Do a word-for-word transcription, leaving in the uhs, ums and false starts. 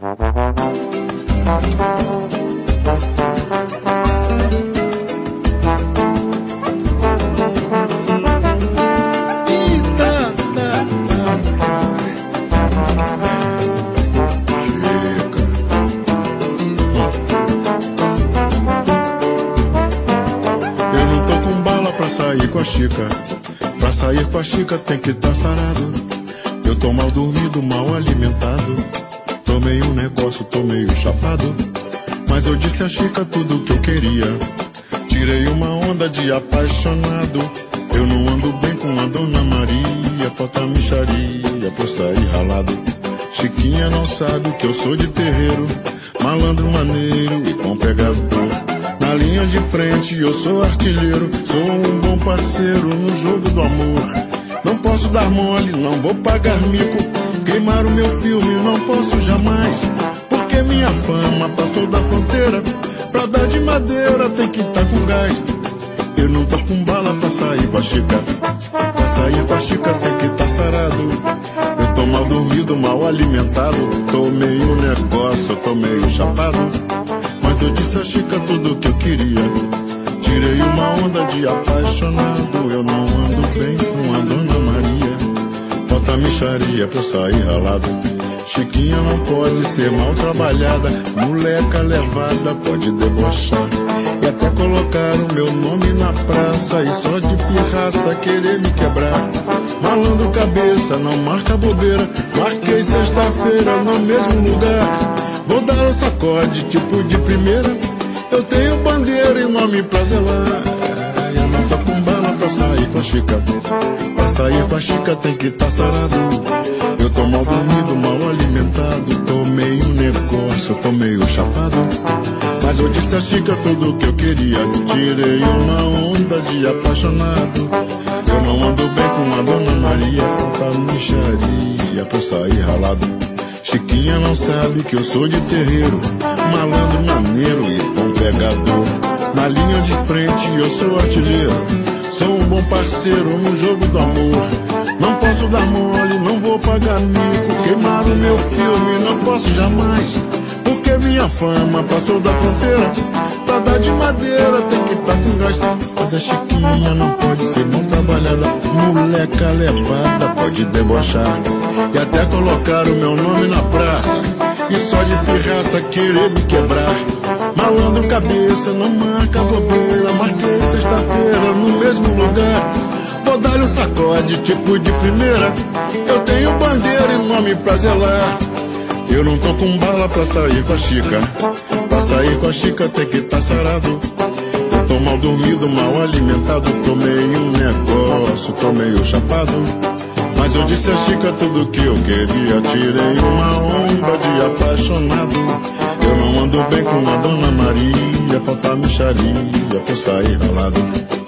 Com a Chica, pra sair com a Chica tem que estar sarado. Eu tô mal dormido, mal alimentado. Tomei um negócio, tô meio chapado. Mas eu disse a Chica tudo que eu queria. Tirei uma onda de apaixonado. Eu não ando bem com a Dona Maria. Falta mixaria pra eu sair ralado. Chiquinha não sabe que eu sou de terreiro, malandro maneiro e bom pegador. Na linha de frente eu sou artilheiro, sou um bom parceiro no jogo do amor. Não posso dar mole, não vou pagar mico, queimar o meu filme não posso jamais, porque minha fama passou da fronteira. Pra dar de madeira tem que tá com gás. Eu não tô com bala pra sair com a Chica, pra sair com a Chica tem que tá sarado. Eu tô mal dormido, mal alimentado, tomei um negócio, tô meio chapado. Mas eu disse a Chica tudo que eu queria. Tirei uma onda de apaixonado. Eu não ando bem com a Dona Maria. Falta mixaria pra eu sair ralado. Chiquinha não pode ser mal trabalhada. Moleca levada pode debochar e até colocar o meu nome na praça. E só de pirraça querer me quebrar. Malandro cabeça, não marca bobeira. Marquei sexta-feira no mesmo lugar. Vou dar um sacode tipo de primeira. Eu tenho bandeira e nome pra zelar. Eu não tô com bala pra sair com a Chica. Pra sair com a Chica tem que tá sarado. Eu tô mal dormido, mal alimentado. Tomei um negócio, tô meio chapado. Mas eu disse a Chica tudo que eu queria. Tirei uma onda de apaixonado. Eu não ando bem com a Dona Maria. Falta mixaria pra eu sair ralado. Chiquinha não sabe que eu sou de terreiro, malandro maneiro e bom pegador. Na linha de frente eu sou artilheiro, sou um bom parceiro no jogo do amor. Não posso dar mole, não vou pagar mico, queimar o meu filme não posso jamais, porque minha fama passou da fronteira. Pra dar de madeira tem que estar com gás. Mas a Chiquinha não pode ser mal trabalhada. Moleca levada pode debochar e até colocar o meu nome na praça. E só de pirraça querer me quebrar. Malandro cabeça, não marca bobeira. Marquei sexta-feira no mesmo lugar. Vou dar-lhe um sacode tipo de primeira. Eu tenho bandeira e nome pra zelar. Eu não tô com bala pra sair com a Chica. Pra sair com a Chica tem que tá sarado. Eu tô mal dormido, mal alimentado. Tomei um negócio, tô meio chapado. Mas eu disse a Chica tudo que eu queria. Tirei uma onda de apaixonado. Eu não ando bem com a Dona Maria. Falta mixaria pra eu sair ralado.